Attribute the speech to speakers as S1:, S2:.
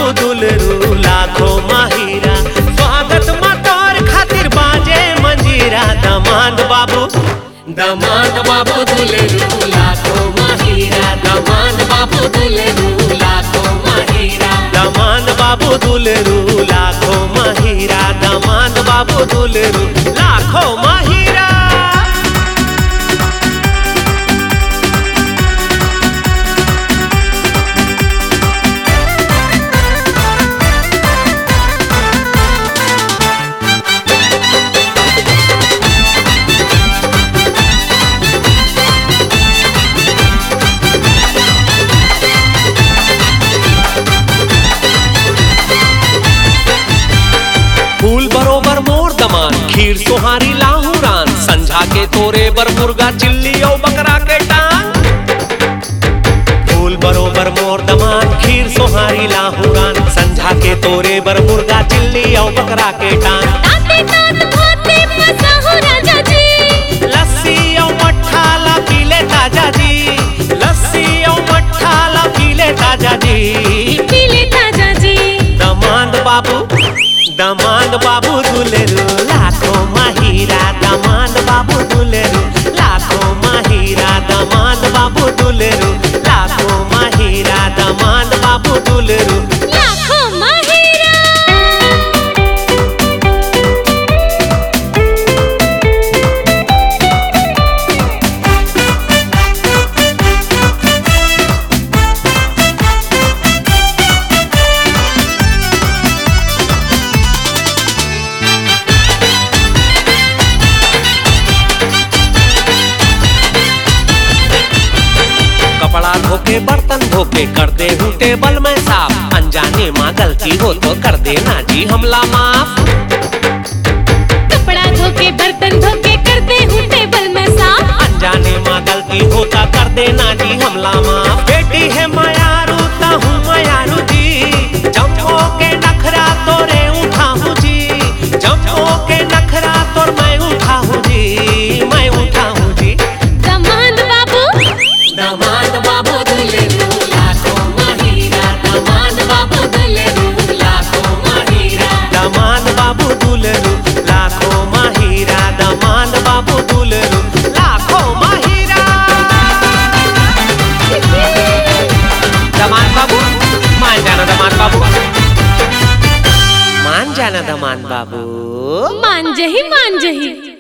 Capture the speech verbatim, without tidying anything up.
S1: बाबू दुलरू लाखों माहिरा। स्वागत मतौर खातिर बाजे मंजीरा। दामाद बाबू दामाद बाबू दुलरू लाखों माहिरा। दामाद बाबू दुलरू लाखों माहिरा। दामाद बाबू दुलरू लाखों माहिरा। दामाद बाबू दुलरू लाखों माहिरा। फूल बरोबर मोर दमान खीर सोहारी लाहौरान। संझा के तोरे बर मुर्गा चिल्ली और बकरा के टांग। फूल बरोबर मोर दमान खीर सोहारी लाहौरान। संझा के तोरे बर मुर्गा चिल्ली और बकरा के टांग। लस्सी और मट्ठा ला पीले ताजा जी। लस्सी और मट्ठा ला पीले ताजा जी।
S2: पीले ताजा जी।
S1: दामाद बाबू दामाद बाबू दुलरू लाखों माहिरा। दामाद बाबू दुलरू लाखों माहिरा। दामाद बाबू दुलरू लाखों माहिरा। दामाद बाबू दुलरू
S2: लाखों माहिरा।
S1: कपड़ा धोके बर्तन धोके कर दे हूँ टेबल में साफ। अनजाने माँ गलती हो तो कर देना जी हमला माफ।
S2: कपड़ा धोके बर्तन धोके कर दे हूँ टेबल में साफ।
S1: अनजाने माँ गलती होता कर देना जी हमला माफ। बेटी है मयारू ता हूँ मयारू जी। जम्मो के नखरा तोरे उठा हूँ जी। जम्मो के नखरा तोर मैं उठा हूँ जी। मैं उठा हूँ जी।
S2: दामाद बाबू
S1: दामाद बाबू दुलरू लाखों माहिरा। दामाद बाबू दुलरू लाखों माहिरा। दामाद बाबू दुलरू लाखों माहिरा। दामाद बाबू दुलरू लाखों माहिरा। दामाद बाबू मान जाना दामाद बाबू। मान जाना दामाद बाबू।
S2: मान जही मान जही।